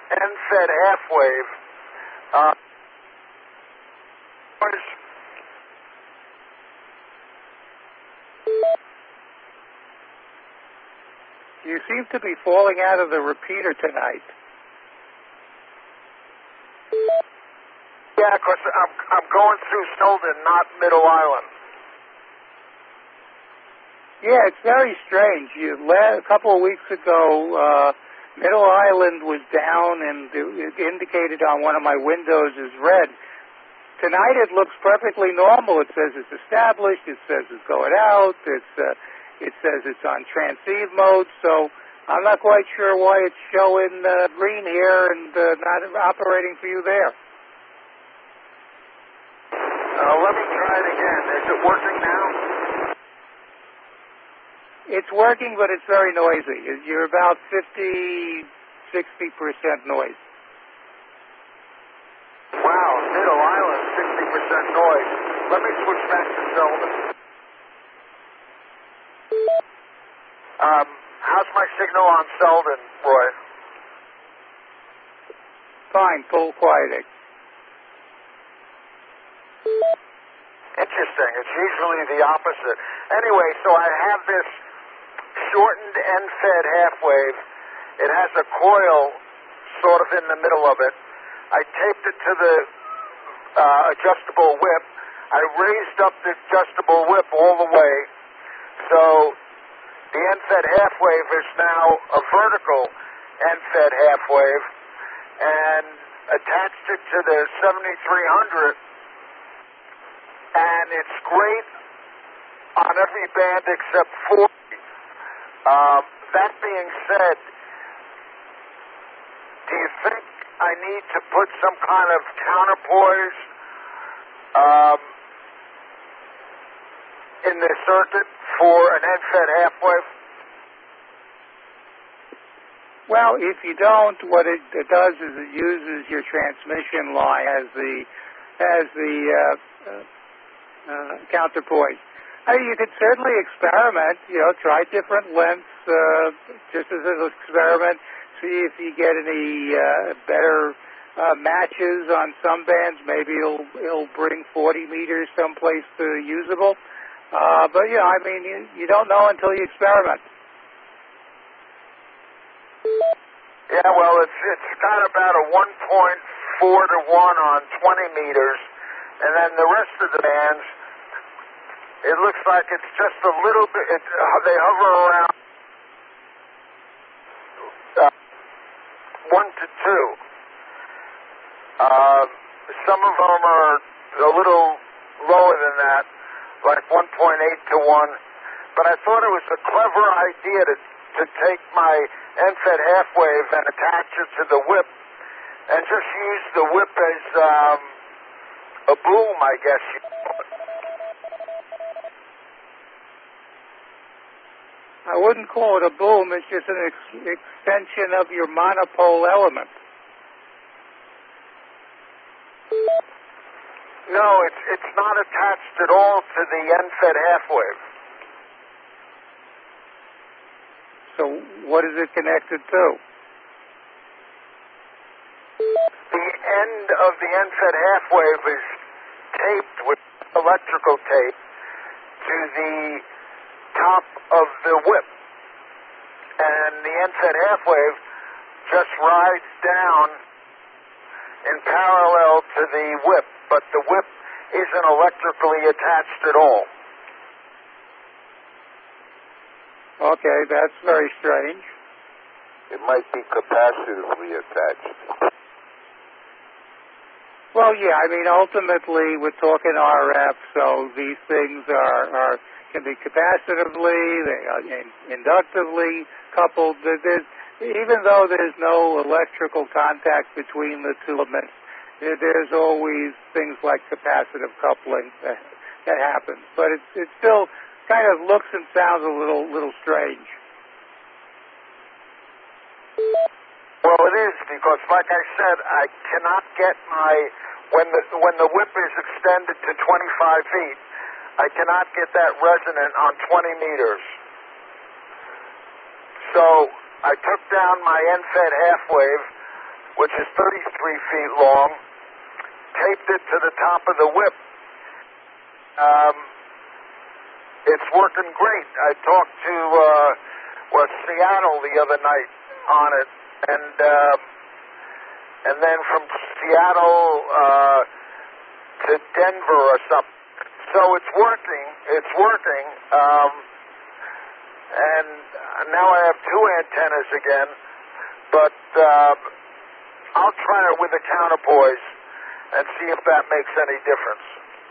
end-fed half wave. Uh, You seem to be falling out of the repeater tonight. Yeah, because I'm going through Selden, not Middle Island. Yeah, it's very strange. A couple of weeks ago, Middle Island was down and it indicated on one of my windows as red. Tonight it looks perfectly normal. It says it's established. It says it's going out. It says it's on transceive mode. So I'm not quite sure why it's showing green here and not operating for you there. Let me try it again. Is it working now? It's working, but it's very noisy. You're about 50-60% noise. Wow, Middle Island, 60% noise. Let me switch back to Selden. How's my signal on Selden, Roy? Fine, full quieting. Interesting. It's usually the opposite. Anyway, so I have this shortened end-fed half wave. It has a coil sort of in the middle of it. I taped it to the adjustable whip. I raised up the adjustable whip all the way. So the end-fed half wave is now a vertical end-fed half wave, and attached it to the 7300, and it's great on every band except 40. That being said, do you think I need to put some kind of counterpoise in the circuit for an end-fed half wave? Well, if you don't, what it does is it uses your transmission line as the counterpoise. I mean, you could certainly experiment, try different lengths, just as an experiment, see if you get any better matches on some bands. Maybe it'll bring 40 meters someplace to usable. But, I mean, you don't know until you experiment. Yeah, well, it's got about a 1.4 to 1 on 20 meters, and then the rest of the bands, it looks like it's just a little bit, they hover around 1 to 2. Some of them are a little lower than that, like 1.8 to 1. But I thought it was a clever idea to take my end-fed half wave and attach it to the whip and just use the whip as a boom, I guess you call it. I wouldn't call it a boom. It's just an extension of your monopole element. No, it's not attached at all to the end-fed half wave. So what is it connected to? The end of the end-fed half wave is taped with electrical tape to the top of the whip. And the end-fed half wave just rides down in parallel to the whip, but the whip isn't electrically attached at all. Okay, that's very strange. It might be capacitively attached. Well, yeah, I mean, ultimately, we're talking RF, so these things can be capacitively, they are inductively coupled. Even though there's no electrical contact between the two elements, there's always things like capacitive coupling that happens. But it still kind of looks and sounds a little strange. Well, it is, because like I said, I cannot get when the whip is extended to 25 feet, I cannot get that resonant on 20 meters. So I took down my end-fed half wave which is 33 feet long, taped it to the top of the whip. It's working great. I talked to Seattle the other night on it, and then from Seattle to Denver or something. So it's working. It's working. And now I have two antennas again, but I'll try it with the counterpoise and see if that makes any difference.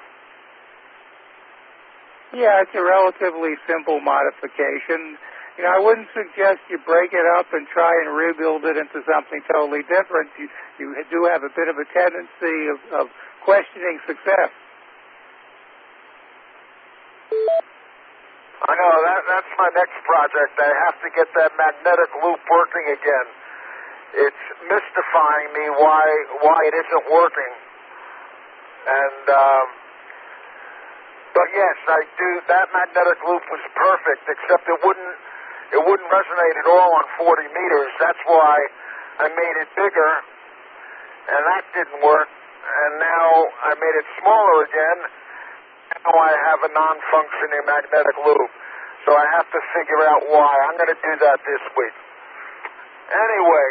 Yeah, it's a relatively simple modification. You know, I wouldn't suggest you break it up and try and rebuild it into something totally different. You do have a bit of a tendency of questioning success. I know, that's my next project. I have to get that magnetic loop working again. It's mystifying me why it isn't working. And but yes, I do. That magnetic loop was perfect, except it wouldn't resonate at all on 40 meters. That's why I made it bigger, and that didn't work. And now I made it smaller again. Now I have a non-functioning magnetic loop. So I have to figure out why. I'm going to do that this week. Anyway,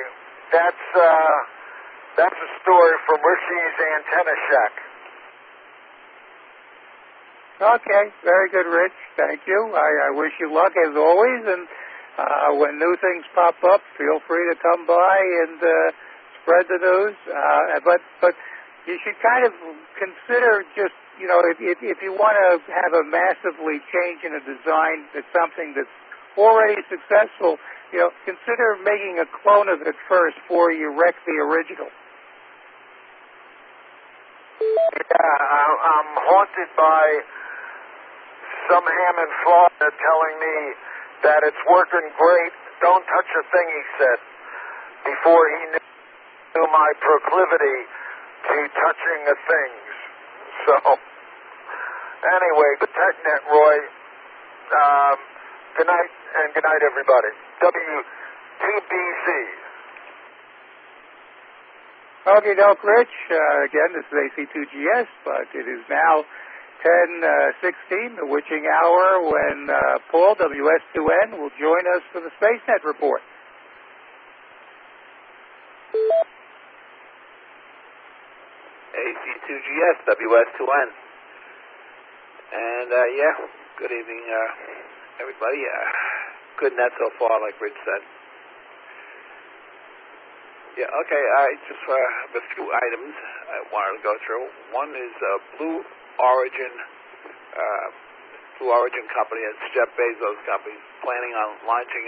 that's a story from Rishi's Antenna Shack. Okay, very good, Rich. Thank you. I wish you luck as always, and when new things pop up, feel free to come by and spread the news. But you should kind of consider just, you know, if you want to have a massively change in a design that's something that's already successful, you know, consider making a clone of it first before you wreck the original. Yeah, I'm haunted by some ham in Florida telling me that it's working great. Don't touch a thing, he said, before he knew my proclivity to touching the things. So, anyway, good TechNet, Roy. Good night, and good night, everybody. W2BC. Okay, doke, Rich. Again, this is AC2GS, but it is now 10:16, the witching hour, when Paul, WS2N, will join us for the SpaceNet report. AC2GS, WS2N. And, yeah, good evening, everybody. Good net so far, like Rich said. Yeah, okay, I just have a few items I wanted to go through. One is Blue Origin company, it's Jeff Bezos' company, planning on launching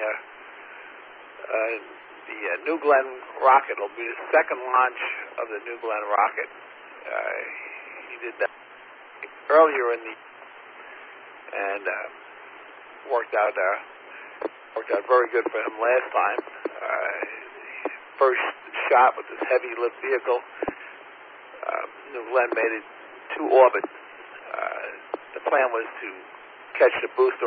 the New Glenn rocket. It'll be the second launch of the New Glenn rocket. He did that earlier in the and worked out very good for him last time. First shot with this heavy lift vehicle, New Glenn made it to orbit. The plan was to catch the booster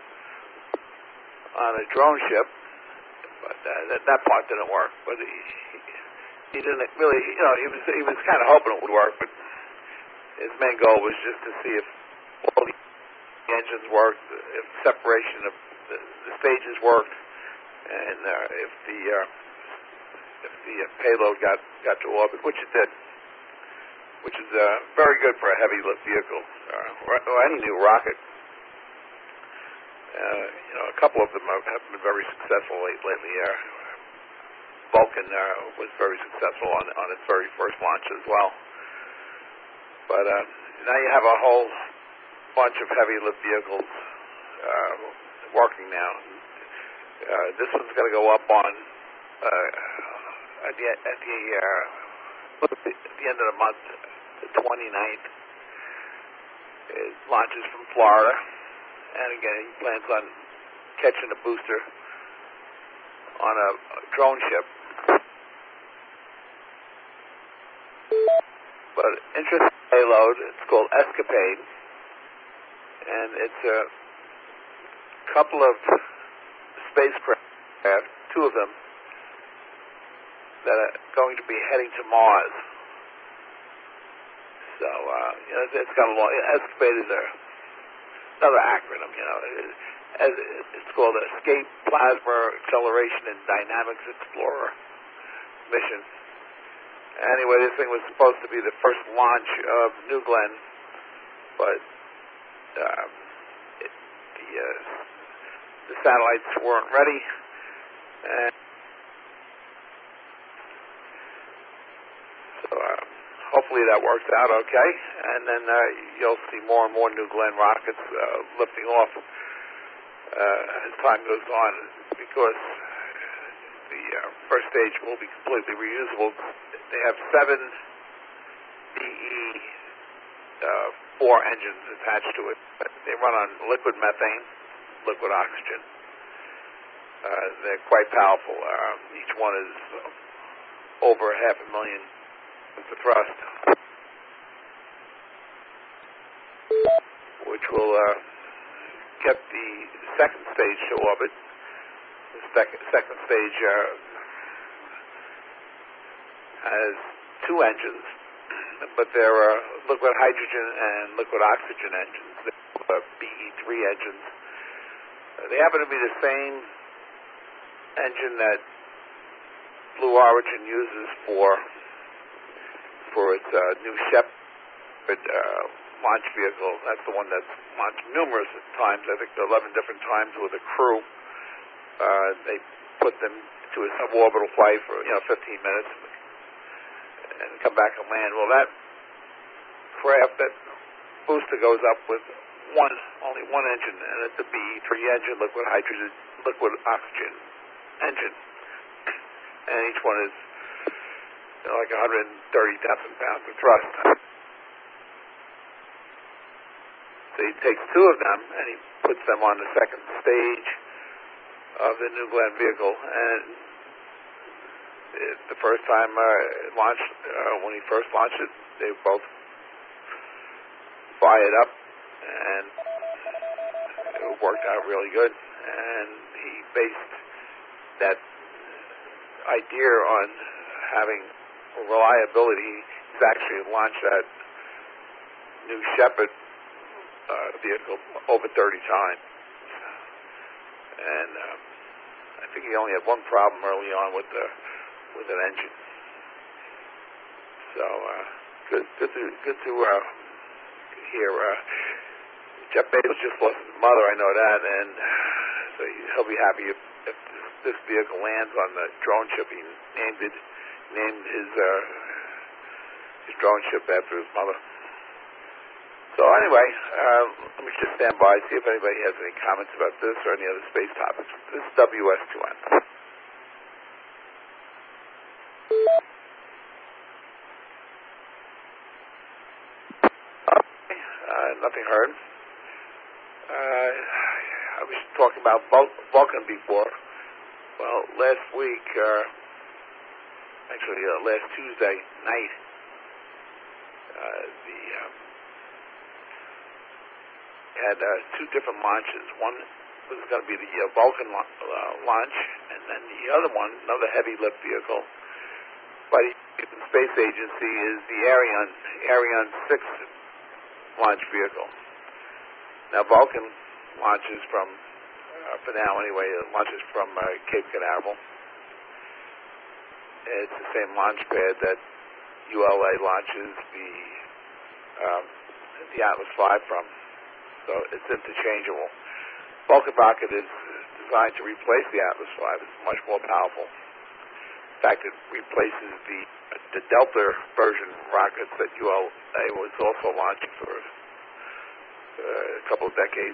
on a drone ship, but that part didn't work. But he didn't really, you know, he was kind of hoping it would work, but his main goal was just to see if all the engines worked, if separation of the stages worked, and if the payload got to orbit, which it did, which is very good for a heavy lift vehicle or any new rocket. You know, a couple of them have been very successful lately. Vulcan was very successful on its very first launch as well. But now you have a whole bunch of heavy lift vehicles working now. This one's going to go up on at the end of the month, the 29th. It launches from Florida, and again, he plans on catching a booster on a drone ship. But interesting payload, it's called Escapade, and it's a couple of spacecraft, two of them, that are going to be heading to Mars. So, it's got a long, ESCAPADE is another acronym, it's called Escape Plasma Acceleration and Dynamics Explorer mission. Anyway, this thing was supposed to be the first launch of New Glenn, but the satellites weren't ready, and so hopefully that works out okay, and then you'll see more and more New Glenn rockets lifting off as time goes on, because the first stage will be completely reusable. They have 7 DE-4 engines attached to it. They run on liquid methane, liquid oxygen. They're quite powerful. Each one is over 500,000 tons of thrust, which will get the second stage to orbit. The second stage has 2 engines, but they're liquid hydrogen and liquid oxygen engines. They're BE-3 engines. They happen to be the same engine that Blue Origin uses for its New Shepard launch vehicle. That's the one that's launched numerous times. I think 11 different times with a crew. They put them to a suborbital flight for 15 minutes and come back and land. Well, that craft, that booster goes up with only one engine, and it's a BE-3 engine, liquid hydrogen, liquid oxygen engine, and each one is like 130,000 pounds of thrust. So he takes 2 of them and he puts them on the second stage of the New Glenn vehicle, and the first time it launched, when he first launched it, they both fired up, and it worked out really good. And he based that idea on having reliability. He's actually launched that New Shepard vehicle over 30 times, and I think he only had one problem early on with an engine. So good to hear. Jeff Bezos just lost his mother, I know that, and so he'll be happy if this vehicle lands on the drone ship. He named his drone ship after his mother. So anyway, let me just stand by, see if anybody has any comments about this or any other space topics. This is WS2N. Nothing heard. I was talking about Vulcan before. Well, last week, actually last Tuesday night, had 2 different launches. One was going to be the Vulcan launch, and then the other one, another heavy lift vehicle by the Space Agency, is the Ariane 6 launch vehicle. Now, Vulcan launches from, for now anyway, it launches from Cape Canaveral. It's the same launch pad that ULA launches the Atlas V from. So it's interchangeable. Vulcan rocket is designed to replace the Atlas V. It's much more powerful. In fact, it replaces the Delta version rockets that ULA was also launching for a couple of decades.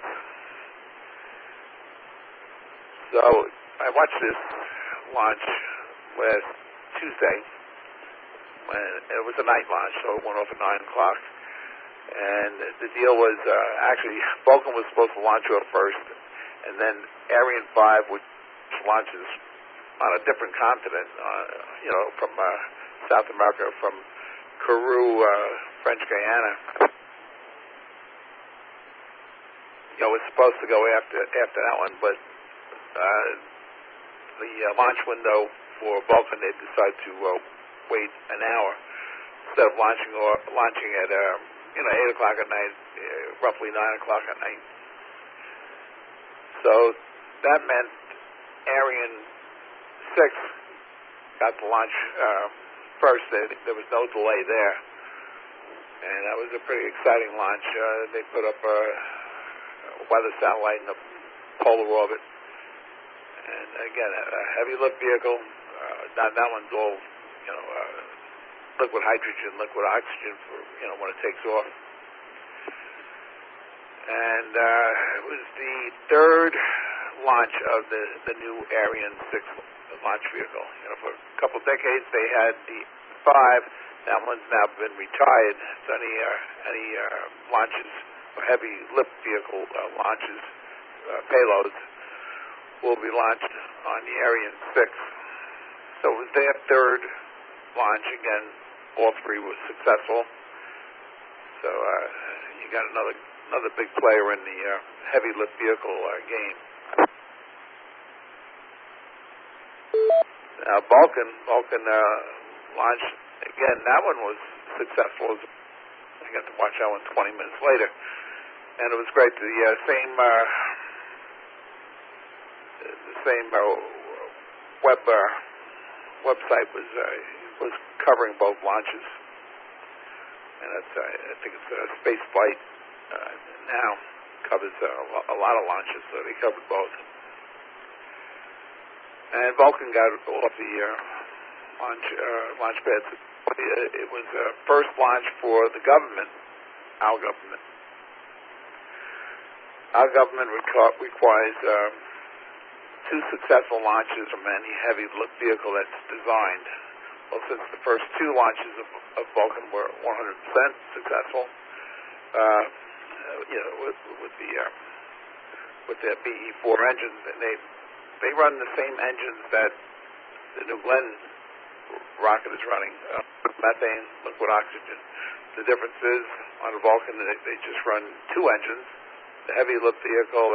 So I watched this launch last Tuesday. It was a night launch, so it went off at 9 o'clock. And the deal was, actually, Vulcan was supposed to launch off first, and then Ariane 5, which launches on a different continent, from South America, from Kourou, French Guiana. Was supposed to go after that one, but the launch window for Vulcan, they decided to wait an hour instead of launching at 8 o'clock at night, roughly 9 o'clock at night. So that meant Ariane 6 got to launch first. There was no delay there, and that was a pretty exciting launch. They put up a weather satellite in the polar orbit, and again, a heavy lift vehicle. That one's all liquid hydrogen, liquid oxygen for when it takes off. And it was the third launch of the new Ariane 6 launch vehicle. For a couple of decades they had the 5. That one's now been retired. So any launches or heavy lift vehicle launches, payloads, will be launched on the Ariane 6. So it was their third launch. Again, all three were successful. So you got another big player in the heavy lift vehicle game. Now Vulcan launched again. That one was successful. I got to watch that one 20 minutes later, and it was great. The same website was covering both launches, and that's I think it's Space Flight now covers a lot of launches, so they covered both. And Vulcan got off the launch pads. It was a first launch for the government, our government. Our government requires 2 successful launches from any heavy lift vehicle that's designed. Well, since the first 2 launches of Vulcan were 100% successful, with their BE-4 engines, and they run the same engines that the New Glenn rocket is running, methane, liquid oxygen. The difference is on a Vulcan they just run 2 engines. The heavy lift vehicle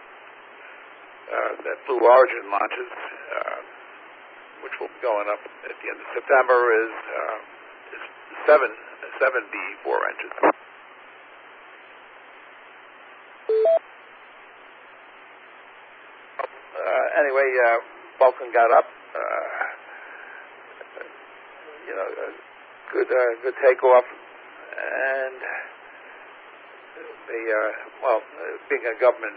that Blue Origin launches, which will be going up at the end of September, is 7 BE-4 engines. Anyway, Vulcan got up. Good takeoff, and they being a government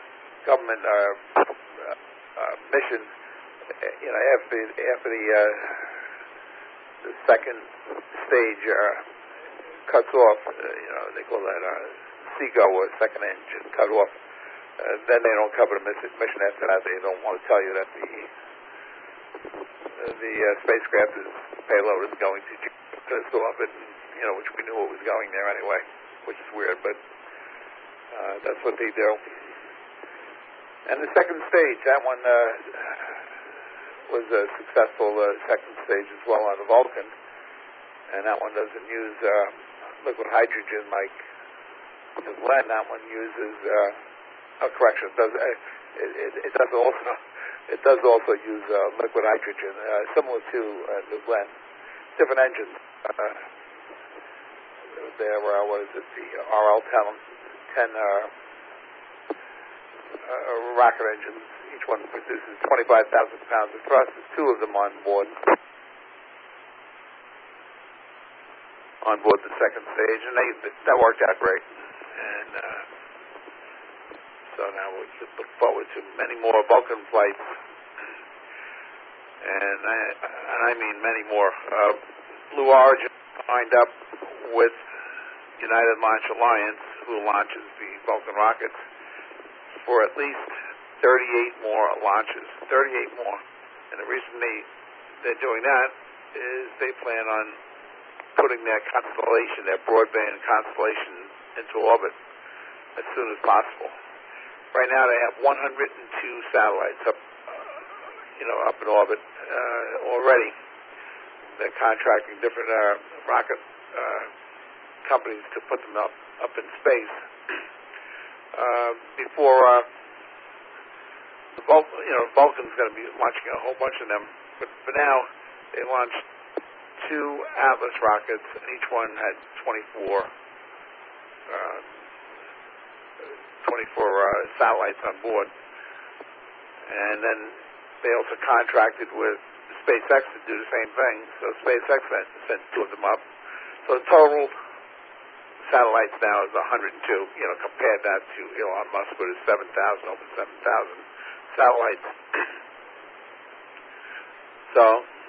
mission, after the second stage cuts off, they call that SEGO, or second engine cut off. Then they don't cover the mission after that. They don't want to tell you that the spacecraft's payload is going to orbit, which we knew it was going there anyway, which is weird, but that's what they do. And the second stage, that one was a successful second stage as well on the Vulcan, and that one doesn't use liquid hydrogen like the Glenn. That one uses correction. It does also use liquid hydrogen, similar to New Glenn. Different engines. There, what is it? The RL-10 rocket engines. Each one produces 25,000 pounds of thrust. There's 2 of them on board the second stage, and that worked out great. And so now we can look forward to many more Vulcan flights, and I mean many more. Blue Origin signed up with United Launch Alliance, who launches the Vulcan rockets, for at least 38 more launches. 38 more. And the reason they're doing that is they plan on putting their constellation, their broadband constellation, into orbit as soon as possible. Right now they have 102 satellites up in orbit already. They're contracting different rocket companies to put them up in space. Before Vulcan's going to be launching a whole bunch of them But for now, they launched 2 Atlas rockets, and each one had 24 satellites on board. And then they also contracted with SpaceX to do the same thing. So SpaceX sent 2 of them up. So the total satellites now is 102. Compare that to Elon Musk with his 7,000, over 7,000 satellites. So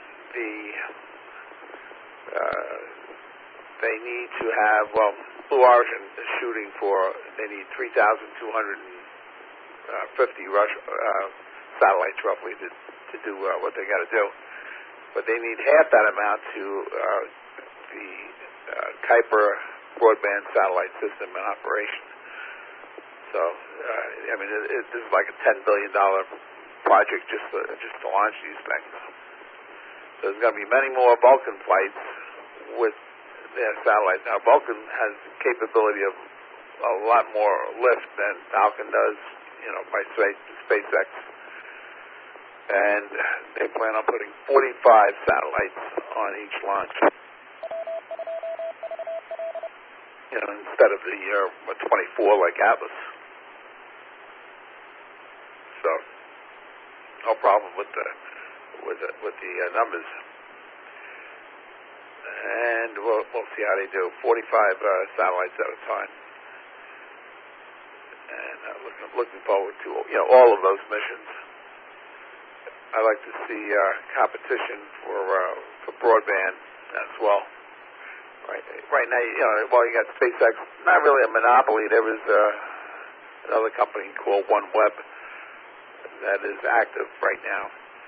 they need to have, Blue Origin is shooting for, they need 3,250 satellites roughly to do what they got to do. But they need half that amount to the Kuiper broadband satellite system in operation. So, this is like a $10 billion project just to launch these things. So there's going to be many more Vulcan flights with their satellites. Now, Vulcan has the capability of a lot more lift than Falcon does, by SpaceX. And they plan on putting 45 satellites on each launch. Instead of the 24 like Atlas. So, no problem with the numbers. And we'll see how they do. 45 satellites at a time. And looking forward to all of those missions. I like to see competition for broadband as well. Right now, you got SpaceX, not really a monopoly. There is another company called OneWeb that is active right now.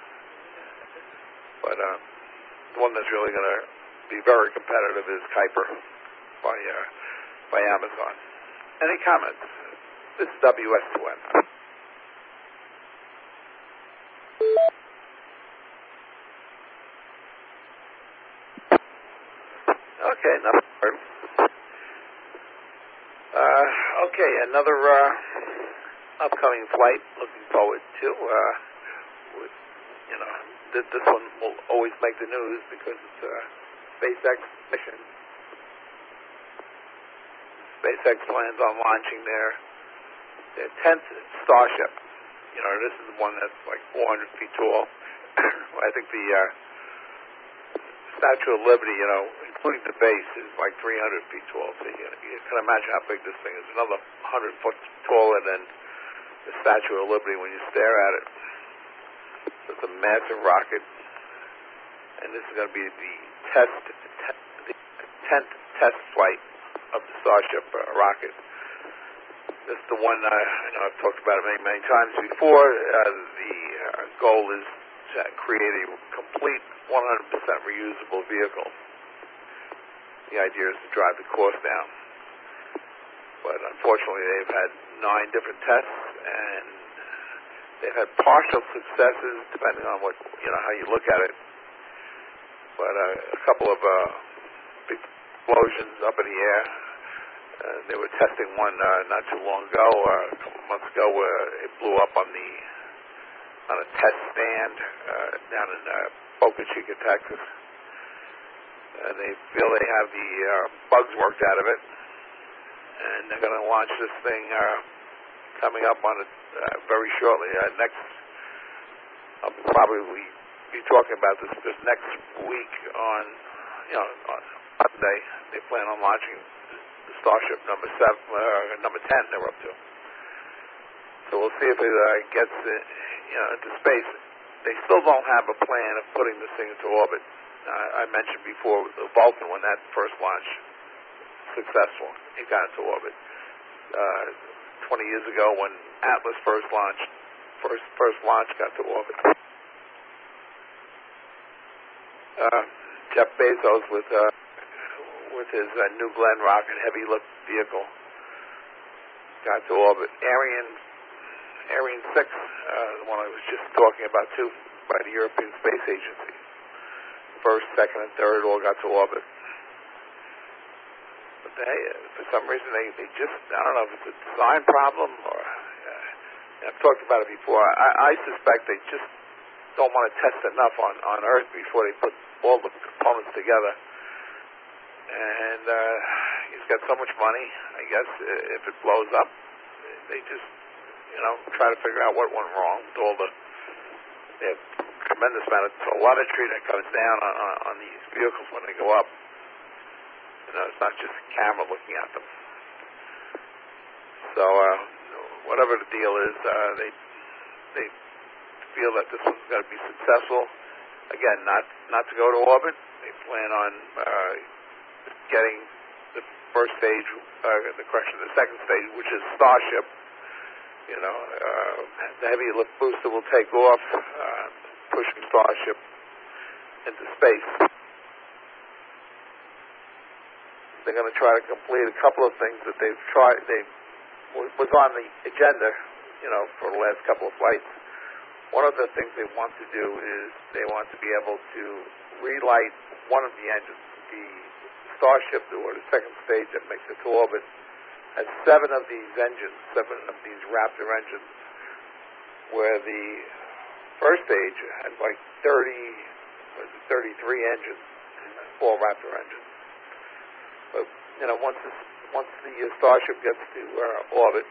But the one that's really going to be very competitive is Kuiper by Amazon. Any comments? This is WS2N. Okay, enough. Okay, another upcoming flight. Looking forward to. This one will always make the news because it's a SpaceX mission. SpaceX plans on launching their 10th Starship. This is the one that's like 400 feet tall. I think the Statue of Liberty, including the base, is like 300 feet tall. So you can imagine how big this thing is. Another 100 foot taller than the Statue of Liberty when you stare at it. So it's a massive rocket. And this is going to be the 10th test flight of the Starship rocket. This is the one I've talked about it many times before. The goal is to create a complete 100% reusable vehicle. The idea is to drive the cost down. But unfortunately, they've had 9 different tests, and they've had partial successes depending on how you look at it. But a couple of big explosions up in the air. They were testing one not too long ago, a couple of months ago, where it blew up on a test stand down in Boca Chica, Texas. And they feel they have the bugs worked out of it, and they're going to launch this thing coming up on it very shortly. I'll probably be talking about this next week on Monday. They plan on launching Starship number 10 they're up to. So we'll see if it gets into space. They still don't have a plan of putting this thing into orbit. I mentioned before the Vulcan, when that first launch successful, it got into orbit. 20 years ago when Atlas first launch got to orbit. Jeff Bezos with his New Glenn rocket heavy lift vehicle got to orbit. Ariane 6, the one I was just talking about too, by the European Space Agency. First, second, and third all got to orbit. But for some reason, they just, I don't know if it's a design problem or, I've talked about it before. I suspect they just don't want to test enough on Earth before they put all the components together. And he's got so much money, I guess, if it blows up, they just, try to figure out what went wrong with all the tremendous amount of telemetry that comes down on these vehicles when they go up. It's not just a camera looking at them. So, whatever the deal is, they feel that this one's going to be successful. Again, not to go to orbit. They plan on getting the first stage, the second stage, which is Starship. The heavy lift booster will take off, pushing Starship into space. They're going to try to complete a couple of things that was on the agenda, for the last couple of flights. One of the things they want to do is they want to be able to relight one of the engines. The Starship, or the second stage that makes it to orbit, has 7 of these engines, 7 of these Raptor engines, where the first stage had like 33 engines, all Raptor engines. But, once the Starship gets to orbit,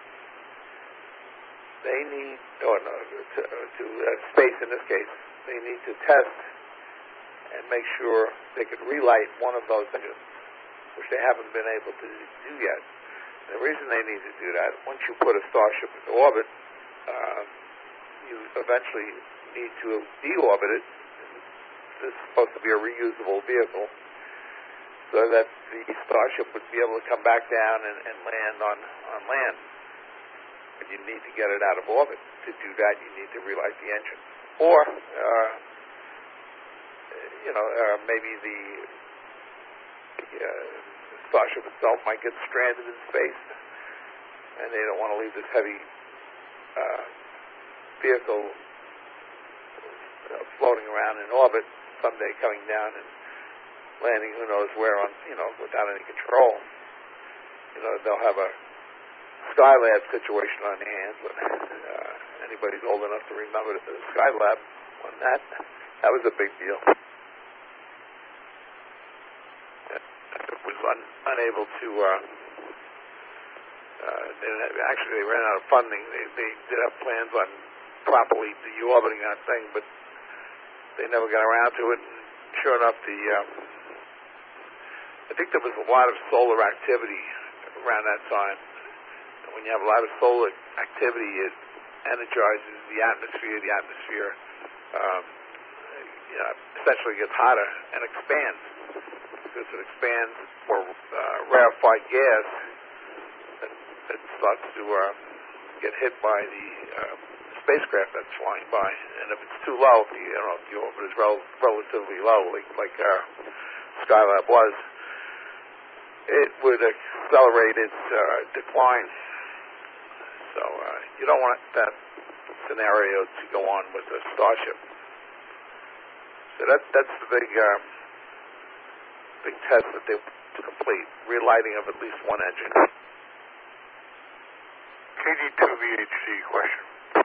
they need, to space in this case, they need to test and make sure they can relight one of those engines, which they haven't been able to do yet. And the reason they need to do that, once you put a Starship into orbit, you eventually need to deorbit it. This is supposed to be a reusable vehicle, so that the Starship would be able to come back down and land on land. But you need to get it out of orbit. To do that, you need to relight the engine. Or, maybe the Starship itself might get stranded in space, and they don't want to leave this heavy vehicle floating around in orbit, someday coming down and landing who knows where on, without any control. They'll have a Skylab situation on their hands. Anybody's old enough to remember the Skylab on that was a big deal. It was unable to, they ran out of funding. They did have plans on properly deorbiting that thing, but they never got around to it. And sure enough, I think there was a lot of solar activity around that time. And when you have a lot of solar activity, it energizes the atmosphere. The atmosphere essentially gets hotter and expands. Because it expands more rarefied gas that starts to get hit by the spacecraft that's flying by. And if it's too low, if the orbit is relatively low, like Skylab was, it would accelerate its decline. So you don't want that scenario to go on with the Starship. So that's the big test that they to complete, relighting of at least one engine. KD2VHC question.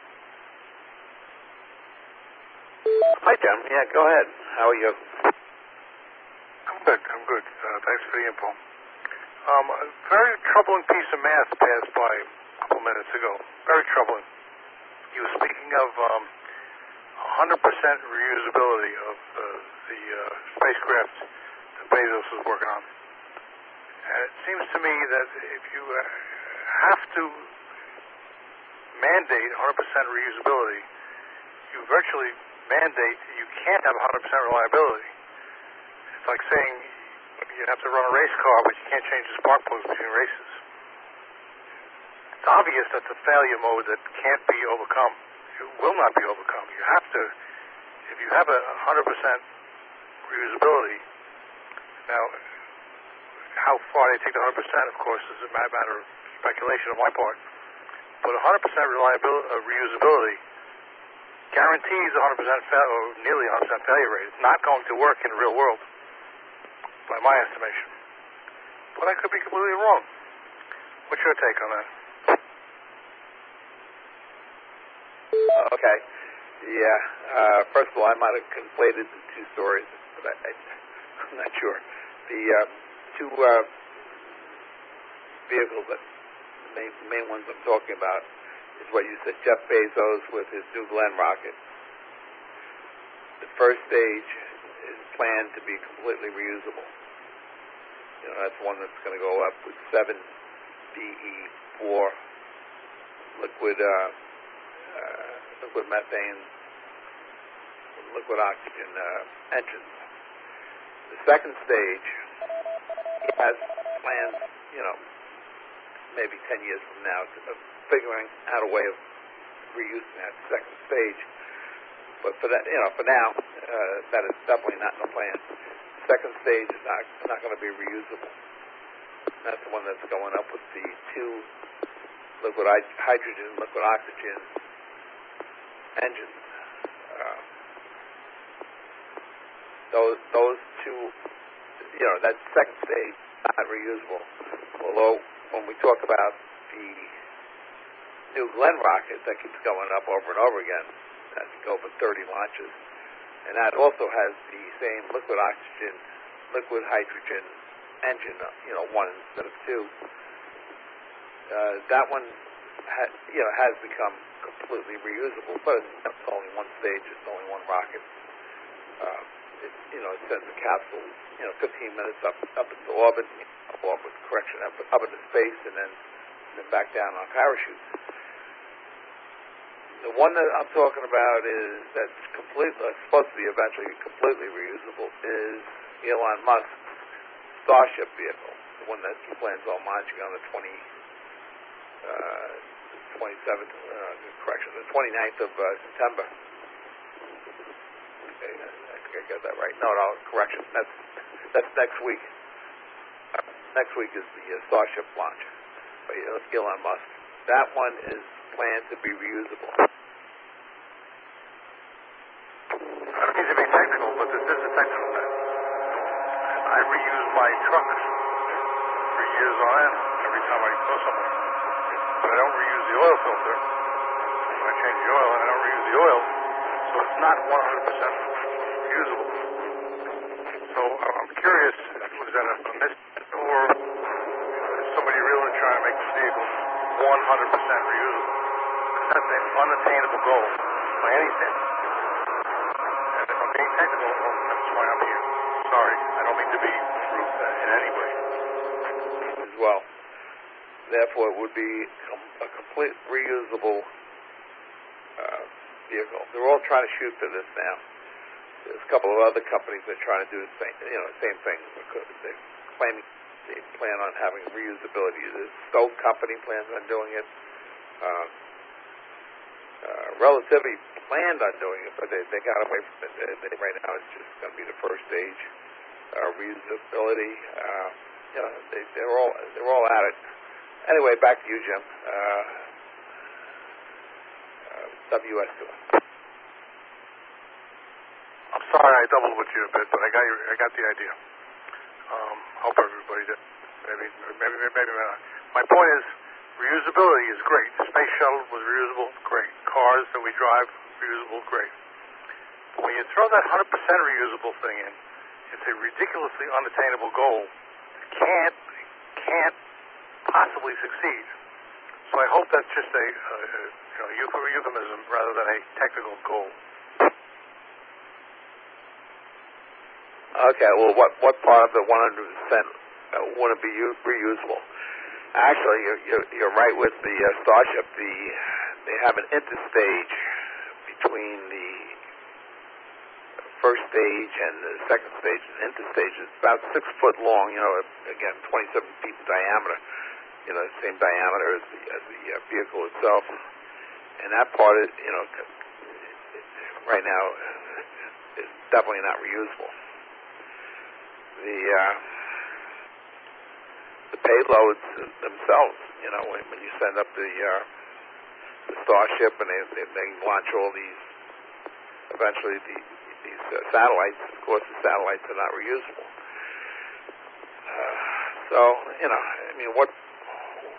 Hi, Jim. Yeah, go ahead. How are you? I'm good. Thanks for the info. A very troubling piece of math passed by a couple minutes ago. Very troubling. You were speaking of 100% reusability of the spacecraft that Bezos was working on. And it seems to me that if you have to mandate 100% reusability, you virtually mandate you can't have 100% reliability. It's like saying you have to run a race car, but you can't change the spark plugs between races. It's obvious that's a failure mode that can't be overcome. It will not be overcome. You have to, if you have a 100% reusability, now, how far they take the 100%, of course, is a matter of speculation on my part. But 100% reusability guarantees 100% or nearly 100% failure rate. It's not going to work in the real world, by my estimation. But I could be completely wrong. What's your take on that? Okay. Yeah. First of all, I might have conflated the two stories, but I'm not sure. The two vehicles, that the main ones I'm talking about, is what you said, Jeff Bezos with his New Glenn rocket. The first stage is planned to be completely reusable. You know, that's one that's going to go up with 7 DE4 liquid methane, liquid oxygen engines. The second stage has plans, maybe 10 years from now, of figuring out a way of reusing that second stage. But for that, for now, that is definitely not in the plan. The second stage is not going to be reusable. That's the one that's going up with the 2 liquid hydrogen, liquid oxygen engines. Those two, that second stage is not reusable. Although when we talk about the New Glenn rocket that keeps going up over and over again, that can go for 30 launches, and that also has the same liquid oxygen, liquid hydrogen engine, 1 instead of 2. That one, has become completely reusable, but it's only one stage, it's only one rocket. It sends a capsule, 15 minutes up into orbit, up into space, and then back down on parachutes. The one that I'm talking about that's supposed to be eventually completely reusable is Elon Musk's Starship vehicle, the one that he plans on launching on the 29th of September. Okay, I think I got that right. No, correction. That's next week. Next week is the Starship launch by Elon Musk. That one is planned to be reusable. I don't mean to be technical, but this is a technical thing. I reuse my trucks for years on end every time I go somewhere. But I don't reuse the oil filter when I change the oil, and I don't reuse the oil, so it's not 100% reusable. So I'm curious, was that a mistake, or is somebody really trying to make this vehicle 100% reusable? Because that's an unattainable goal by any standard. And if I'm being technical, well, that's why I'm here. Sorry, I don't mean to be rude in any way. As well. Therefore, it would be a complete reusable vehicle. They're all trying to shoot for this now. There's a couple of other companies that are trying to do the same thing. They're claiming they plan on having reusability. The Stoke company plans on doing it. Relativity planned on doing it, but they got away from it. Right now, it's just going to be the first stage. Reusability. They're all at it. Anyway, back to you, Jim. WS2. I'm sorry I doubled with you a bit, but I got the idea. Hope everybody did. Maybe not. My point is, reusability is great. The space shuttle was reusable, great. Cars that we drive, reusable, great. But when you throw that 100% reusable thing in, it's a ridiculously unattainable goal. It can't possibly succeed. So I hope that's just a euphemism rather than a technical goal. Okay, well, what part of the 100% wouldn't be reusable? Actually, you're right with the Starship. They have an interstage between the first stage and the second stage. An interstage is about 6 foot long. Again, 27 feet in diameter. Same diameter as the vehicle itself. And that part is, right now, is definitely not reusable. The payloads themselves, when you send up the Starship and they launch all these, eventually these satellites, of course the satellites are not reusable.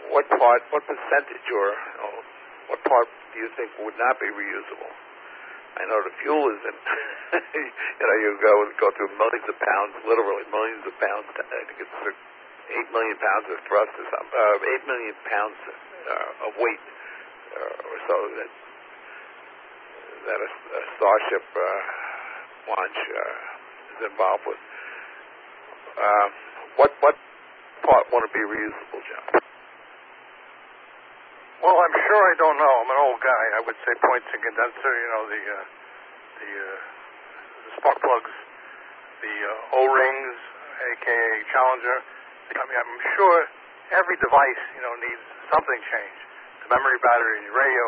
What percentage or what part do you think would not be reusable? I know the fuel isn't. You go through millions of pounds, literally millions of pounds. I think it's 8 million pounds of thrust or something. 8 million pounds of weight or so that a Starship launch is involved with. What part want to be reusable, John? Well, I'm sure I don't know. I'm an old guy. I would say points and condenser, the spark plugs, the O-rings, a.k.a. Challenger. I mean, I'm sure every device, needs something changed. The memory battery in your radio,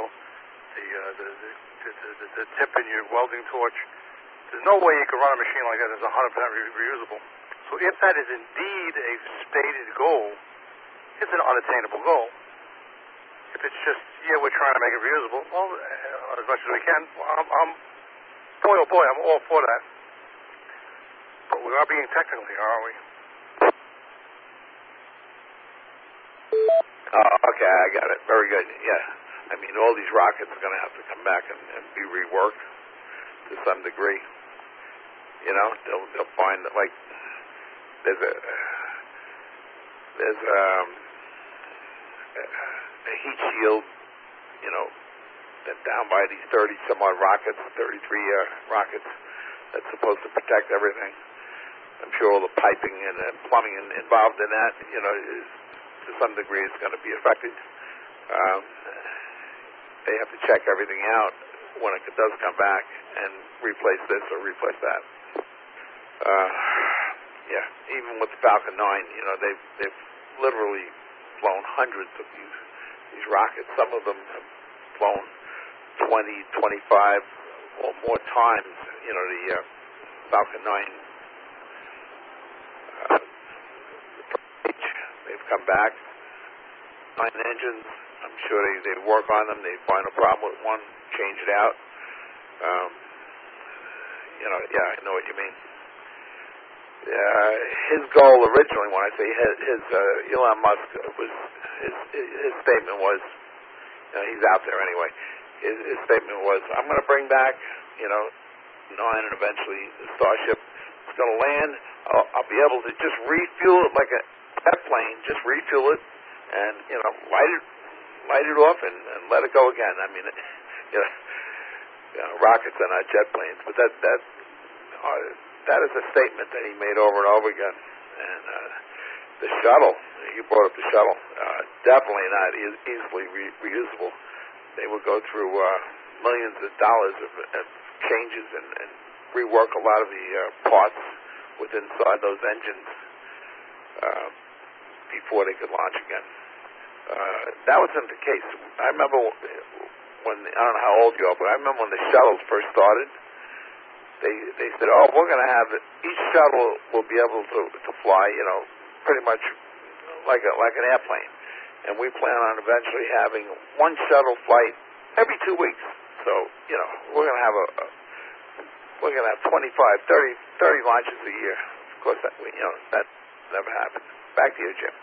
the tip in your welding torch. There's no way you can run a machine like that that's 100% reusable. So if that is indeed a stated goal, it's an unattainable goal. If it's just, we're trying to make it reusable, well, as much as we can, I'm all for that. But we are being technical here, aren't we? Okay, I got it. Very good. Yeah. I mean, all these rockets are going to have to come back and be reworked to some degree. They'll find that, like, there's a heat shield, that's down by these 30-some-odd rockets, 33 rockets, that's supposed to protect everything. I'm sure all the piping and plumbing involved in that, to some degree is going to be affected. They have to check everything out when it does come back and replace this or replace that. Even with the Falcon 9, they've literally flown hundreds of these rockets. Some of them have flown 20, 25 or more times, the Falcon 9. They've come back, 9 engines. I'm sure they work on them. They find a problem with one, change it out. I know what you mean. His goal originally, when I say his Elon Musk, was his statement was, he's out there anyway. His statement was, I'm going to bring back, 9 and eventually the Starship. It's going to land. I'll be able to just refuel it like a jet plane. Just refuel it and light it off and let it go again. I mean, rockets are not jet planes, but that is a statement that he made over and over again. And the shuttle, you brought up the shuttle, definitely not easily reusable. They would go through millions of dollars of changes and rework a lot of the parts within inside those engines before they could launch again. That wasn't the case. I remember when, I don't know how old you are, but I remember when the shuttles first started, they said, we're going to have each shuttle will be able to fly, pretty much like an airplane. And we plan on eventually having one shuttle flight every 2 weeks. So, we're going to have we're going to have 25, 30 launches a year. Of course, that never happened. Back to you, Jim.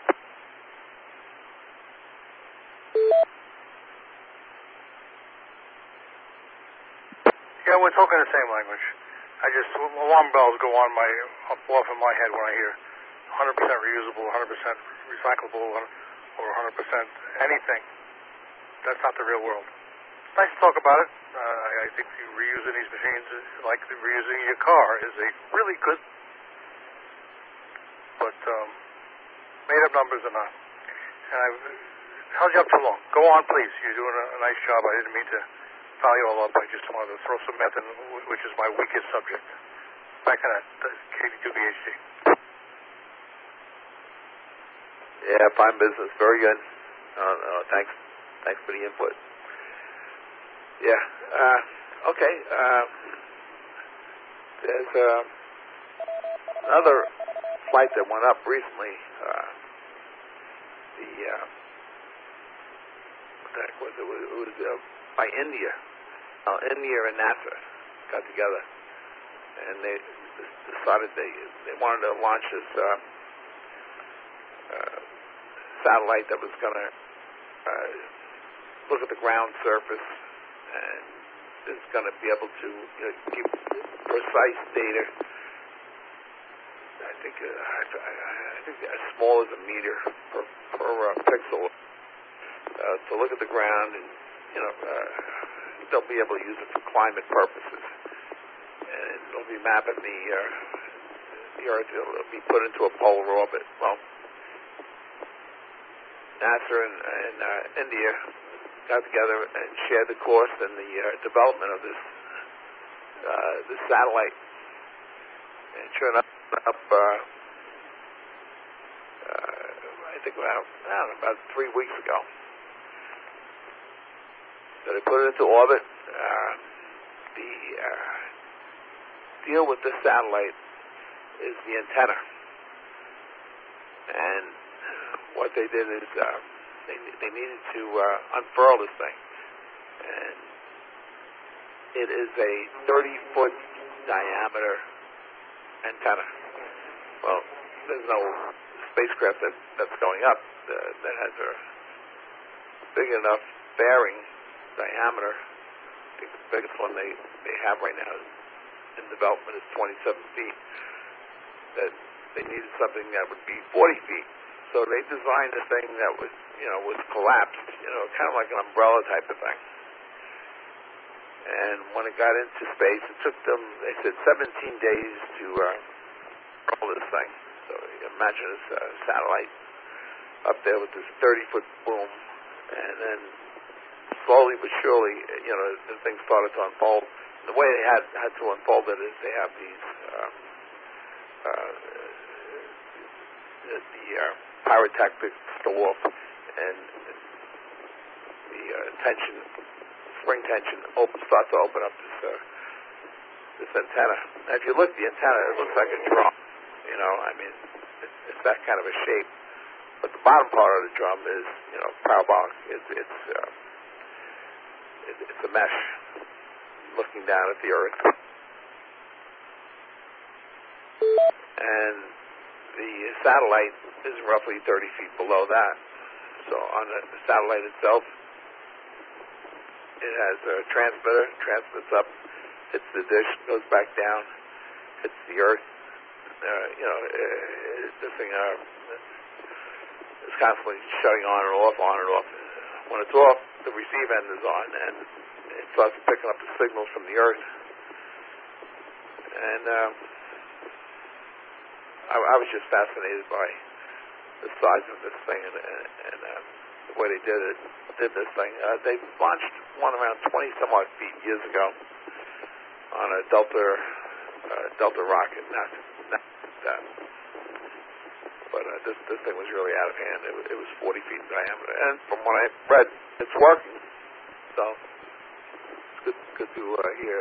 Yeah, we're talking the same language. Alarm bells go off in my head when I hear 100% reusable, 100% recyclable, or 100% anything. That's not the real world. It's nice to talk about it. I think reusing these machines, like reusing your car, is a really good, but made-up numbers are not. And I've held you up too long. Go on, please. You're doing a nice job. I didn't mean to foul you all up. I just wanted to throw some meth in, which is my weakest subject. Back to that, KD2BHD. Yeah, fine business. Very good. Thanks for the input. Yeah. Okay. There's another flight that went up recently. What the heck was it? It was by India. India and NASA got together, and they decided they wanted to launch this satellite that was going to look at the ground surface and is going to be able to keep precise data. I think as small as a meter per pixel to look at the ground, and they'll be able to use it for climate purposes, and they'll be mapping the Earth. It'll be put into a polar orbit. Well, NASA and India got together and shared the cost and the development of this satellite. And sure enough, I think about 3 weeks ago, so they put it into orbit. The deal with this satellite is the antenna, and what they did is they needed to unfurl this thing, and it is a 30-foot diameter antenna. Well, there's no spacecraft that's going up that has a big enough bearing diameter. I think the biggest one they have right now in development is 27 feet. That they needed something that would be 40 feet. So they designed a thing that was collapsed, kind of like an umbrella type of thing. And when it got into space, it took them, they said, 17 days to roll this thing. So you imagine this satellite up there with this 30-foot boom, and then slowly but surely, the thing started to unfold. And the way they had to unfold it is they have these the pyrotechnics go off, and the spring tension starts to open up this antenna. Now, if you look at the antenna, it looks like a drum. It's that kind of a shape. But the bottom part of the drum is, parabolic. It's a mesh looking down at the Earth. And the satellite is roughly 30 feet below that. So on the satellite itself, it has a transmitter, transmits up, hits the dish, goes back down, hits the Earth. This thing is constantly shutting on and off, on and off. When it's off, the receive end is on, and it starts picking up the signals from the Earth. And I was just fascinated by the size of this thing and the way they did this thing. They launched one around 20 some odd feet years ago on a Delta rocket. But this thing was really out of hand. It was 40 feet in diameter, and from what I read, it's working. So it's good to hear.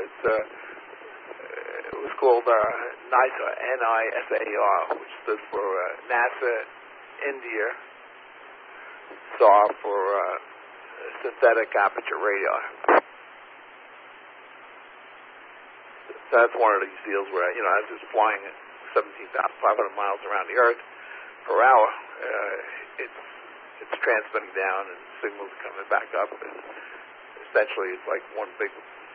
It was called NISAR, N-I-S-A-R, which stood for NASA India SAR for synthetic aperture radar. So that's one of these deals where, as it's flying at 17,500 miles around the Earth per hour, it's transmitting down and signals are coming back up, and essentially it's like one big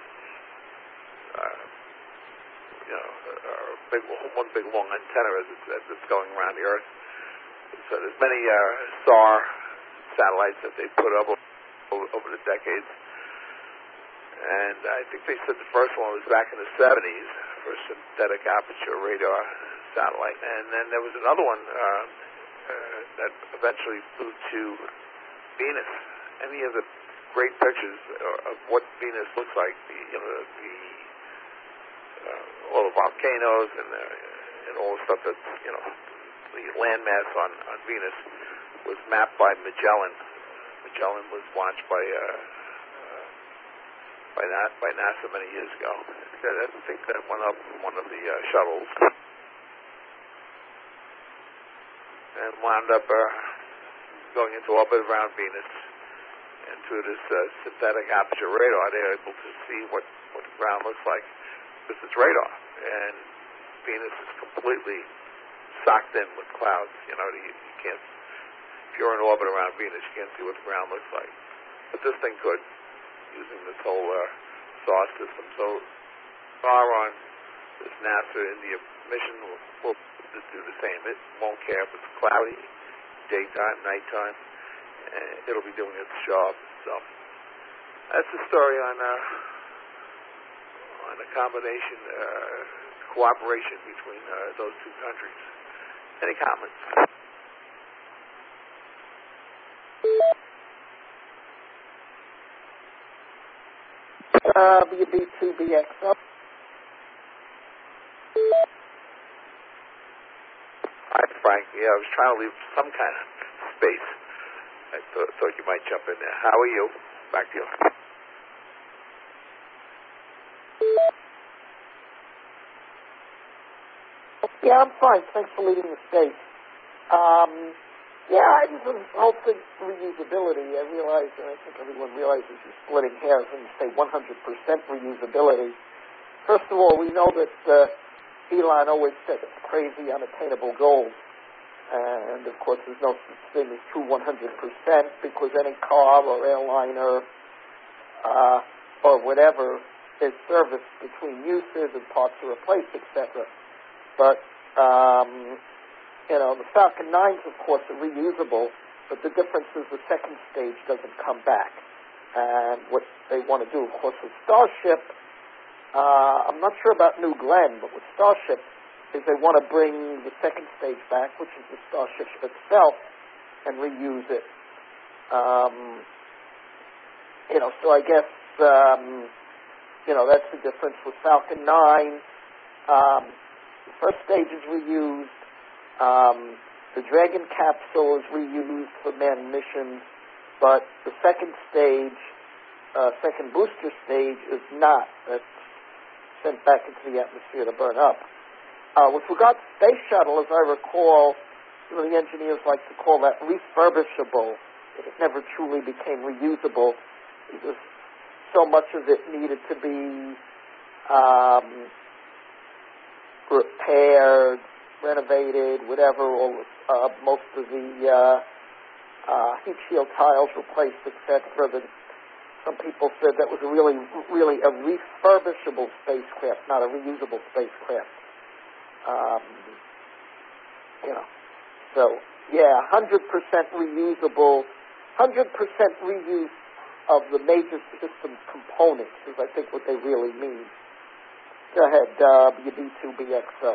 long antenna as it's going around the Earth. So there's many SAR satellites that they put up over the decades, and I think they said the first one was back in the 70s for a synthetic aperture radar satellite, and then there was another one that eventually flew to Venus. Any of the great pictures of what Venus looks like, all the volcanoes and all the stuff that's, the landmass on Venus was mapped by Magellan. Magellan was launched by NASA many years ago. I think that went up from one of the shuttles and wound up going into orbit around Venus. And through this synthetic aperture radar, they're able to see what the ground looks like. Because it's radar, and Venus is completely socked in with clouds. You can't, if you're in orbit around Venus, you can't see what the ground looks like. But this thing could, using this whole SAR system. So SAR on this NASA India mission will just do the same. It won't care if it's cloudy, daytime, nighttime. It'll be doing its job. So that's the story on a combination cooperation between those two countries. Any comments? WB2BXO. Hi, Frank. Yeah, I was trying to leave some kind of space. I thought you might jump in there. How are you? Back to you. Yeah, I'm fine. Thanks for leaving the space. Yeah, I just hope that reusability, I realize, and I think everyone realizes you're splitting hairs when you say 100% reusability. First of all, we know that Elon always said it's crazy, unattainable goals. And, of course, there's no such thing as true 100% because any car or airliner or whatever is serviced between uses and parts are replaced, etc. But, the Falcon 9s, of course, are reusable, but the difference is the second stage doesn't come back. And what they want to do, of course, with Starship, I'm not sure about New Glenn, but with Starship, is they want to bring the second stage back, which is the Starship itself, and reuse it. So I guess, that's the difference with Falcon 9. The first stage is reused. The Dragon capsule is reused for manned missions, but the second stage, second booster stage is not. That's sent back into the atmosphere to burn up. With regard to Space Shuttle, as I recall, some of the engineers like to call that refurbishable. It never truly became reusable because so much of it needed to be repaired, renovated, whatever. Most of the heat shield tiles replaced, etc. Some people said that was really a refurbishable spacecraft, not a reusable spacecraft. 100% reusable, 100% reuse of the major system components is, I think, what they really mean. Go ahead, WB2BXO.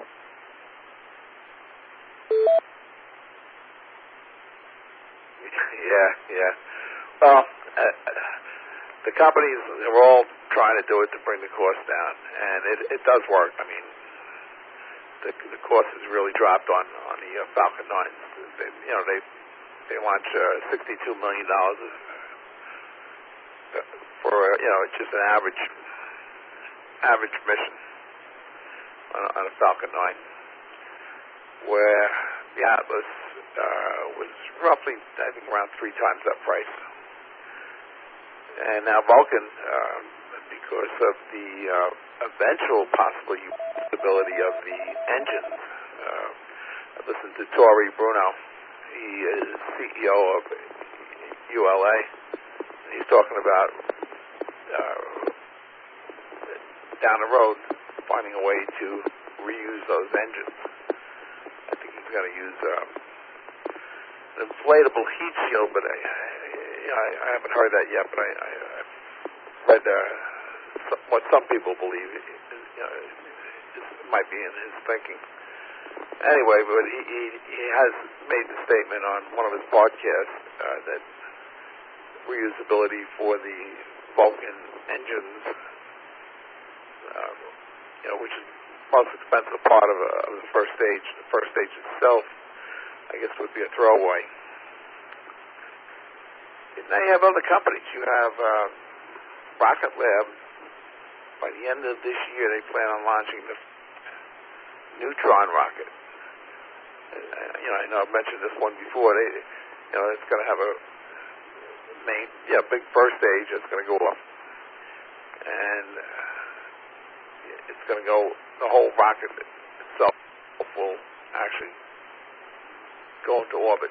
Yeah. Well, the companies are all trying to do it to bring the cost down, and it does work. I mean, the cost has really dropped on the Falcon 9s. They launch $62 million for just an average mission on a Falcon 9, where the Atlas was roughly, I think, around 3 times that price. And now Vulcan, because of the eventual possible usability of the engines, I listened to Tory Bruno. He is CEO of ULA. He's talking about down the road finding a way to reuse those engines. I think he's going to use an inflatable heat shield, but I haven't heard that yet. But I've read what some people believe might be in his thinking. Anyway, but he has made the statement on one of his podcasts that reusability for the Vulcan engines, which is the most expensive part of the first stage. The first stage itself, I guess, would be a throwaway. Now you have other companies. You have Rocket Lab. By the end of this year, they plan on launching the Neutron rocket. I know I've mentioned this one before. It's going to have a big first stage that's going to go up, and it's going to go. The whole rocket itself will actually go into orbit.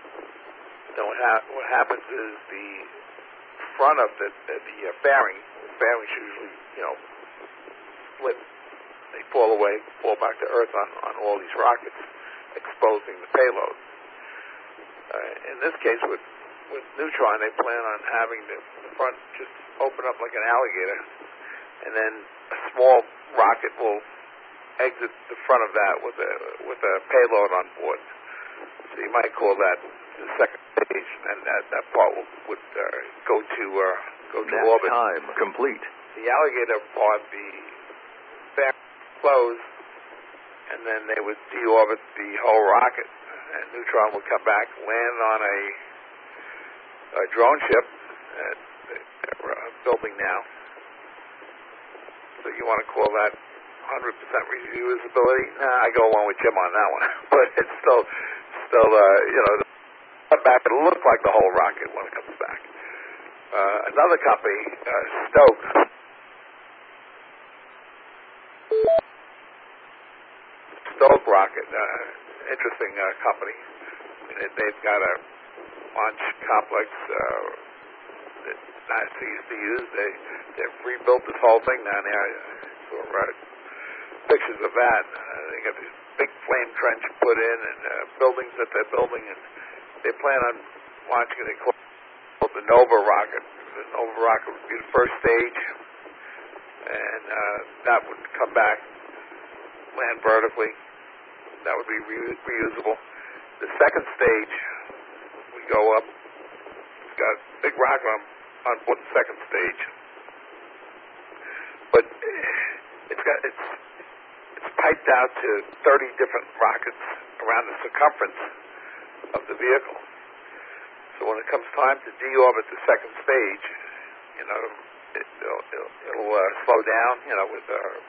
Then what happens is the front of the fairing, fairings usually, split. They fall away, fall back to Earth on all these rockets, exposing the payload. In this case, with Neutron, they plan on having the front just open up like an alligator, and then a small rocket will exit the front of that with a payload on board. So you might call that the second stage, and that part would go to orbit. Time complete. The alligator part, the fairing close, and then they would deorbit the whole rocket, and Neutron would come back, land on a drone ship that they're building now. So you want to call that 100% reusability? Nah, I go along with Jim on that one. But it's still, come back, it'll look like the whole rocket when it comes back. Another company, Stoke Rocket, interesting company. They've got a launch complex that NASA used to use. They've rebuilt this whole thing down there. Pictures of that. They got this big flame trench put in and buildings that they're building, and they plan on launching it called the Nova rocket. The Nova rocket would be the first stage, and that would come back, land vertically. That would be reusable. The second stage, we go up. It's got a big rocket on board the second stage, but it's piped out to 30 different rockets around the circumference of the vehicle. So when it comes time to deorbit the second stage, it'll slow down, with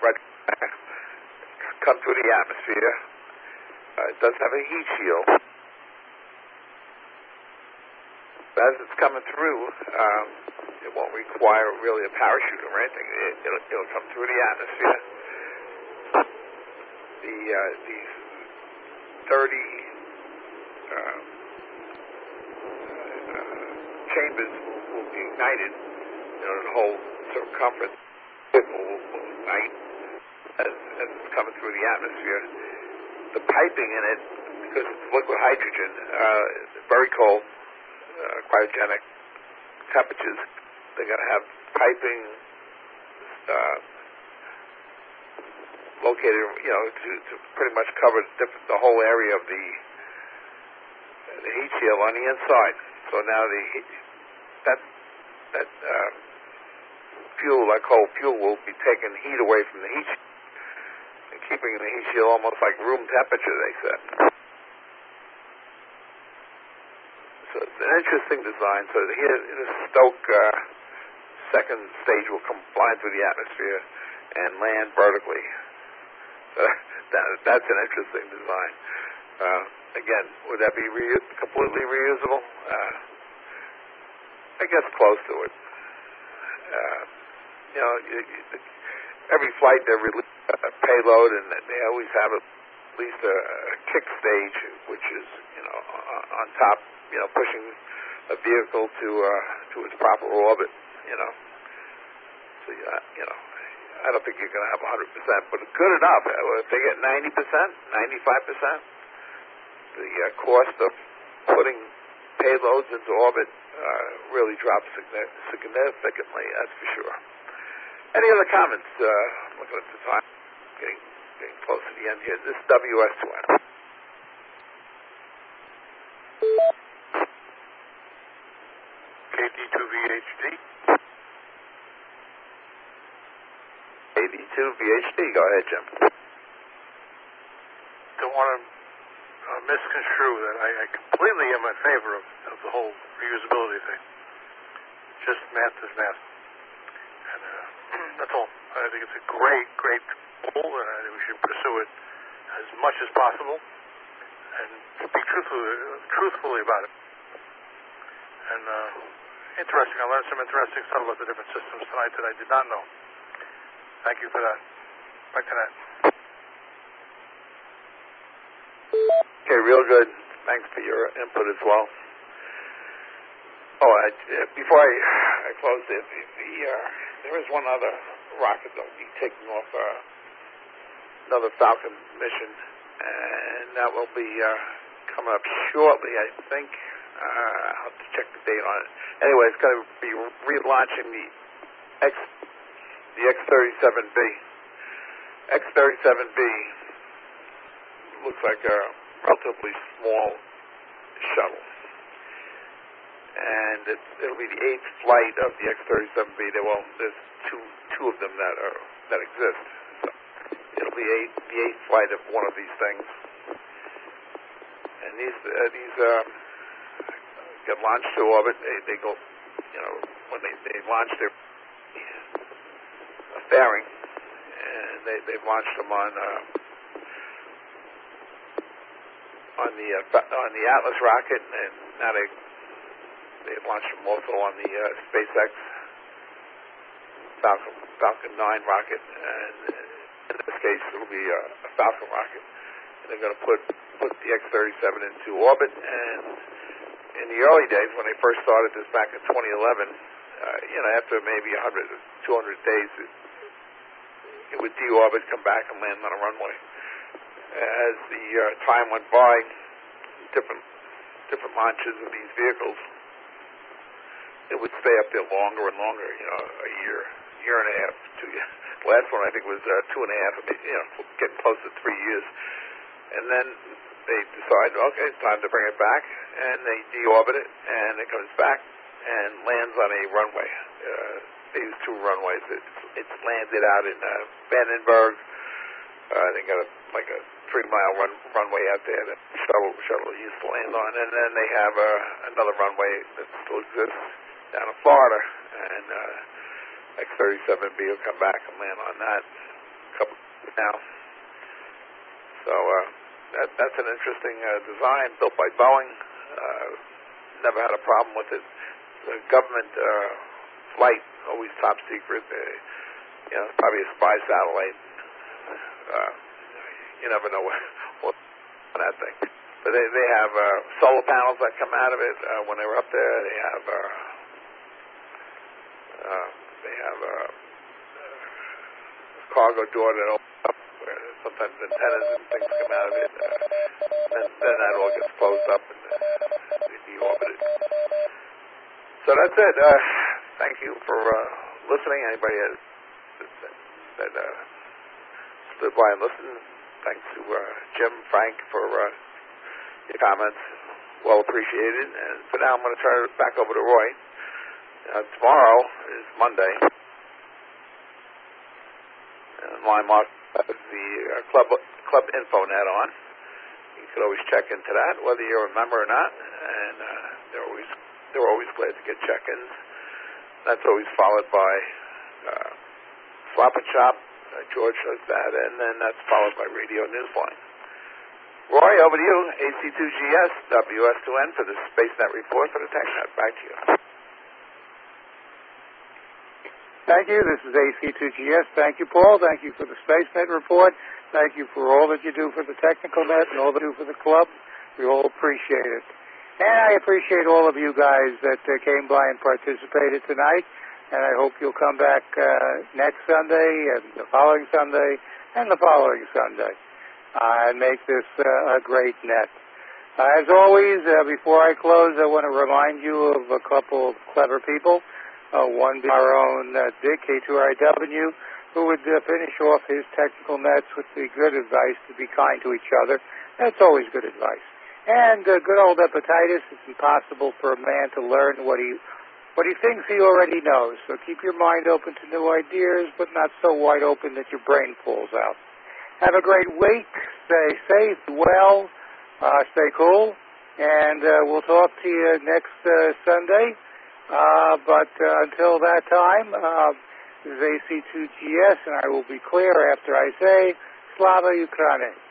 come through the atmosphere. It does have a heat shield. As it's coming through, it won't require really a parachute or anything. It'll come through the atmosphere. These 30 chambers will be ignited. The whole circumference will ignite as it's coming through the atmosphere. The piping in it, because it's liquid hydrogen, very cold, cryogenic temperatures, they're going to have piping located, to pretty much cover the whole area of the heat shield on the inside. So now that fuel, like cold fuel, will be taking heat away from the heat shield and keeping the heat shield almost like room temperature, they said. So it's an interesting design. So here, the Stoke second stage will come flying through the atmosphere and land vertically. So that's an interesting design. Again, would that be completely reusable? I guess close to it. Every flight they release a payload, and they always have at least a kick stage, which is on top, pushing a vehicle to its proper orbit. So I don't think you're going to have 100%, but good enough. If they get 90%, 95%, the cost of putting payloads into orbit really drops significantly, that's for sure. Any other comments? Looking at the time, getting close to the end here. This is WS2N. KD2VHD. KD2VHD. Go ahead, Jim. Don't want to misconstrue that I completely am in favor of the whole reusability thing. Just math is math. And that's all. I think it's a great goal, and I think we should pursue it as much as possible and speak truthfully about it. And interesting. I learned some interesting stuff about the different systems tonight that I did not know. Thank you for that. Back to that. Okay, real good. Thanks for your input as well. Before I close it, there is one other rocket that will be taking off another Falcon mission, and that will be coming up shortly, I think. I'll have to check the date on it. Anyway, it's going to be relaunching the X-37B. X-37B looks like a relatively small shuttle, and it'll be the 8th flight of the X-37B. There's two of them that exist. So it'll be the 8th flight of one of these things, and these get launched to orbit. They go, when they launch their fairing, and they've launched them on the Atlas rocket, and now they've launched them also on the SpaceX Falcon 9 rocket, and in this case it'll be a Falcon rocket. And they're going to put the X-37 into orbit. And in the early days, when they first started this back in 2011, after maybe 100 or 200 days, it would deorbit, come back, and land on a runway. As the time went by, different launches of these vehicles, it would stay up there longer and longer. A year and a half, 2 years. The last one I think was 2.5. Getting close to 3 years. And then they decide, okay, it's time to bring it back, and they deorbit it, and it comes back and lands on a runway. They use 2 runways. It's landed out in Vandenberg. They got a 3-mile runway out there that shuttle used to land on, and then they have another runway that still exists down in Florida, and X-37B will come back and land on that a couple now. So that's an interesting design built by Boeing. Never had a problem with it. The government flight, always top secret. Probably a spy satellite. You never know what on that thing. But they have solar panels that come out of it when they were up there. They have a cargo door that opens up where sometimes antennas and things come out of it. Then that all gets closed up and deorbited. So that's it. Thank you for listening. Anybody that stood by and listened, thanks to Jim, Frank, for your comments. Well appreciated. And for now, I'm going to turn it back over to Roy. Tomorrow is Monday. And my mark has the Club Infonet on. You could always check into that, whether you're a member or not. And they're always glad to get check-ins. That's always followed by Swap and Shop. George does that, and then that's followed by Radio Newsline. Roy, over to you. AC2GS, WS2N for the SpaceNet report for the TechNet. Back to you. Thank you. This is AC2GS. Thank you, Paul. Thank you for the SpaceNet report. Thank you for all that you do for the Technical Net and all that you do for the club. We all appreciate it. And I appreciate all of you guys that came by and participated tonight. And I hope you'll come back next Sunday and the following Sunday and the following Sunday and make this a great net. As always, before I close, I want to remind you of a couple of clever people. One being our own Dick, K2RIW, who would finish off his technical nets with the good advice to be kind to each other. That's always good advice. And good old Hepatitis, it's impossible for a man to learn what he thinks he already knows. So keep your mind open to new ideas, but not so wide open that your brain falls out. Have a great week. Stay safe, well, stay cool, and we'll talk to you next Sunday. But until that time, this is AC2GS, and I will be clear after I say, Slava Ukraini.